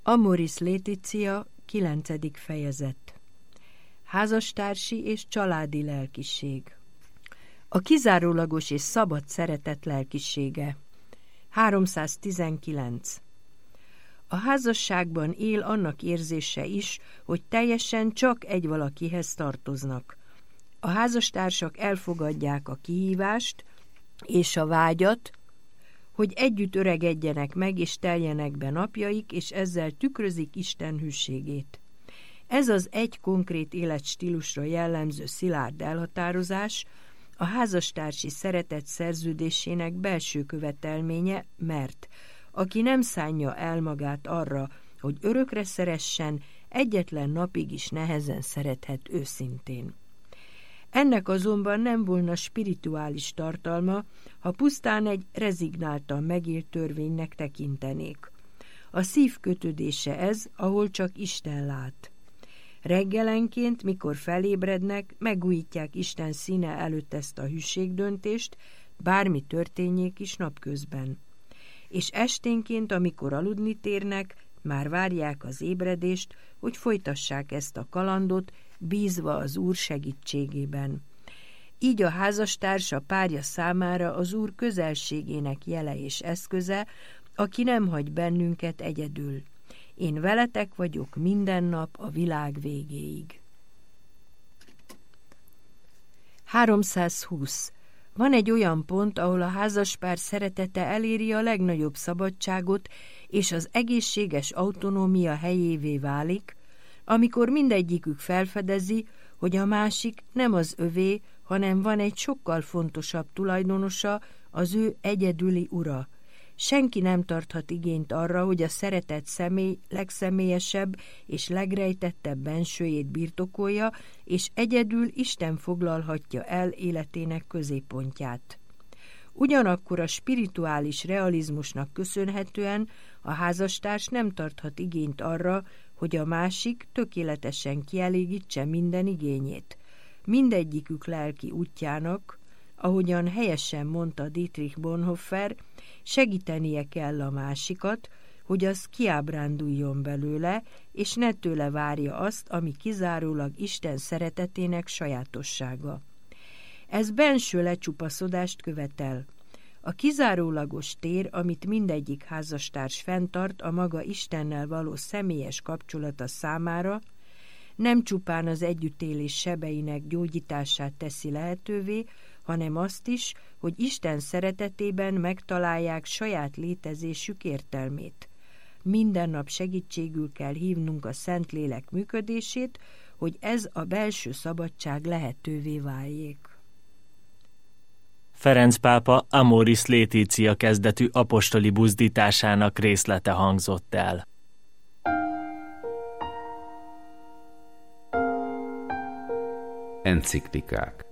Amoris Laetitia, 9. fejezet. Házastársi és családi lelkiség. A kizárólagos és szabad szeretet lelkisége. 319. A házasságban él annak érzése is, hogy teljesen csak egy valakihez tartoznak. A házastársak elfogadják a kihívást és a vágyat, hogy együtt öregedjenek meg és teljenek be napjaik, és ezzel tükrözik Isten hűségét. Ez az egy konkrét életstílusra jellemző szilárd elhatározás a házastársi szeretet szerződésének belső követelménye, mert aki nem szánja el magát arra, hogy örökre szeressen, egyetlen napig is nehezen szerethet őszintén. Ennek azonban nem volna spirituális tartalma, ha pusztán egy rezignáltan megírt törvénynek tekintenék. A szív kötődése ez, ahol csak Isten lát. Reggelenként, mikor felébrednek, megújítják Isten színe előtt ezt a hűségdöntést, bármi történjék is napközben. És esténként, amikor aludni térnek, már várják az ébredést, hogy folytassák ezt a kalandot, bízva az Úr segítségében. Így a házastárs a párja számára az Úr közelségének jele és eszköze, aki nem hagy bennünket egyedül. Én veletek vagyok minden nap a világ végéig. 320. Van egy olyan pont, ahol a házaspár szeretete eléri a legnagyobb szabadságot, és az egészséges autonómia helyévé válik, amikor mindegyikük felfedezi, hogy a másik nem az övé, hanem van egy sokkal fontosabb tulajdonosa, az ő egyedüli ura. Senki nem tarthat igényt arra, hogy a szeretett személy legszemélyesebb és legrejtettebb bensőjét birtokolja, és egyedül Isten foglalhatja el életének középpontját. Ugyanakkor a spirituális realizmusnak köszönhetően a házastárs nem tarthat igényt arra, hogy a másik tökéletesen kielégítse minden igényét. Mindegyikük lelki útjának, ahogyan helyesen mondta Dietrich Bonhoeffer, segítenie kell a másikat, hogy az kiábránduljon belőle, és ne tőle várja azt, ami kizárólag Isten szeretetének sajátossága. Ez benső lecsupaszodást követel. A kizárólagos tér, amit mindegyik házastárs fenntart a maga Istennel való személyes kapcsolata számára, nem csupán az együttélés sebeinek gyógyítását teszi lehetővé, hanem azt is, hogy Isten szeretetében megtalálják saját létezésük értelmét. Minden nap segítségül kell hívnunk a Szentlélek működését, hogy ez a belső szabadság lehetővé váljék. Ferenc pápa Amoris Laetitia kezdetű apostoli buzdításának részlete hangzott el. Enciklikák.